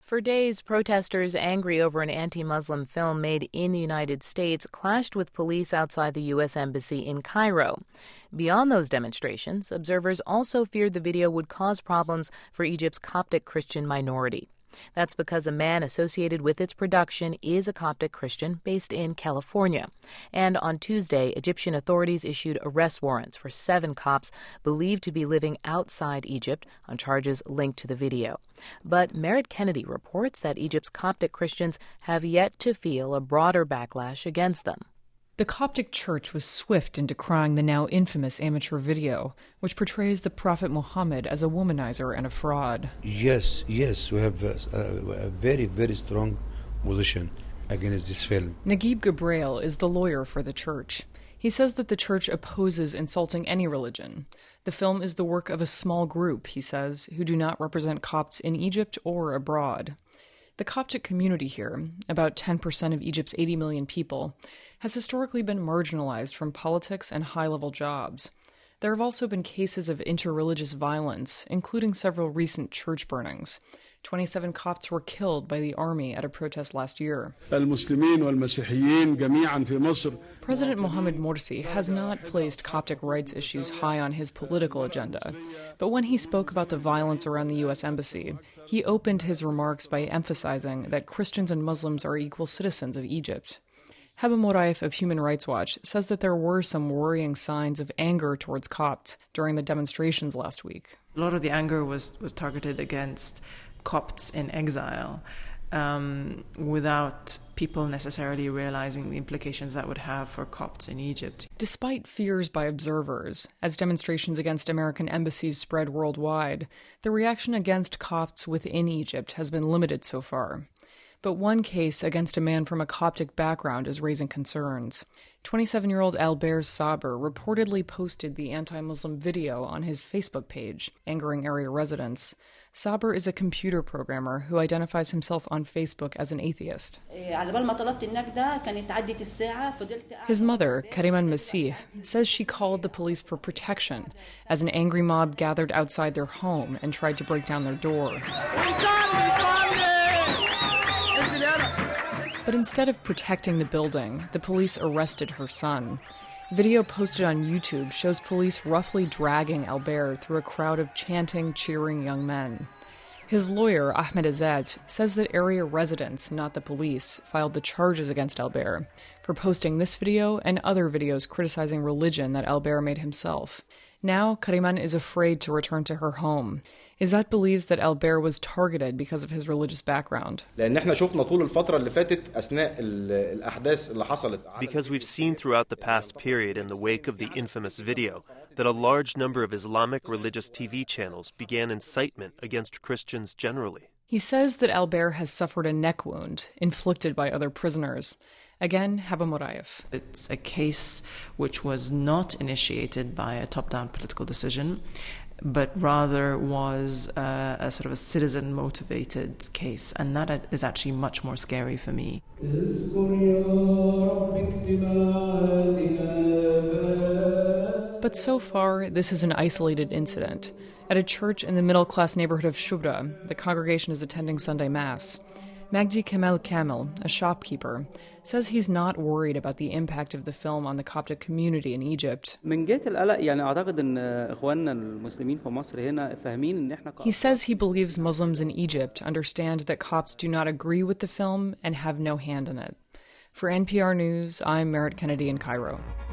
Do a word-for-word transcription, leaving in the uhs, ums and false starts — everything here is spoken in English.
For days, protesters angry over an anti-Muslim film made in the United States clashed with police outside the U S Embassy in Cairo. Beyond those demonstrations, observers also feared the video would cause problems for Egypt's Coptic Christian minority. That's because a man associated with its production is a Coptic Christian based in California. And on Tuesday, Egyptian authorities issued arrest warrants for seven Copts believed to be living outside Egypt on charges linked to the video. But Merit Kennedy reports that Egypt's Coptic Christians have yet to feel a broader backlash against them. The Coptic Church was swift in decrying the now infamous amateur video, which portrays the Prophet Muhammad as a womanizer and a fraud. Yes, yes, we have a, a very, very strong position against this film. Naguib Gabriel is the lawyer for the church. He says that the church opposes insulting any religion. The film is the work of a small group, he says, who do not represent Copts in Egypt or abroad. The Coptic community here, about ten percent of Egypt's eighty million people, has historically been marginalized from politics and high-level jobs. There have also been cases of interreligious violence, including several recent church burnings. twenty-seven Copts were killed by the army at a protest last year. President Mohamed Morsi has not placed Coptic rights issues high on his political agenda, but when he spoke about the violence around the U S Embassy, he opened his remarks by emphasizing that Christians and Muslims are equal citizens of Egypt. Heba Moraif of Human Rights Watch says that there were some worrying signs of anger towards Copts during the demonstrations last week. A lot of the anger was, was targeted against Copts in exile, um, without people necessarily realizing the implications that would have for Copts in Egypt. Despite fears by observers, as demonstrations against American embassies spread worldwide, the reaction against Copts within Egypt has been limited so far. But one case against a man from a Coptic background is raising concerns. twenty-seven-year-old Albert Saber reportedly posted the anti-Muslim video on his Facebook page, angering area residents. Saber is a computer programmer who identifies himself on Facebook as an atheist. His mother, Kariman Masih, says she called the police for protection as an angry mob gathered outside their home and tried to break down their door. But instead of protecting the building, the police arrested her son. Video posted on YouTube shows police roughly dragging Albert through a crowd of chanting, cheering young men. His lawyer, Ahmed Azad, says that area residents, not the police, filed the charges against Albert for posting this video and other videos criticizing religion that Albert made himself. Now, Kariman is afraid to return to her home. Izat believes that Albert was targeted because of his religious background. Because we've seen throughout the past period in the wake of the infamous video that a large number of Islamic religious T V channels began incitement against Christians generally. He says that Albert has suffered a neck wound inflicted by other prisoners. Again, Heba Moraif. It's a case which was not initiated by a top-down political decision, but rather was uh, a sort of a citizen-motivated case, and that is actually much more scary for me. But so far, this is an isolated incident. At a church in the middle-class neighborhood of Shubra, the congregation is attending Sunday Mass. Magdi Kamel Kamel, a shopkeeper, says he's not worried about the impact of the film on the Coptic community in Egypt. He says he believes Muslims in Egypt understand that Copts do not agree with the film and have no hand in it. For N P R News, I'm Merit Kennedy in Cairo.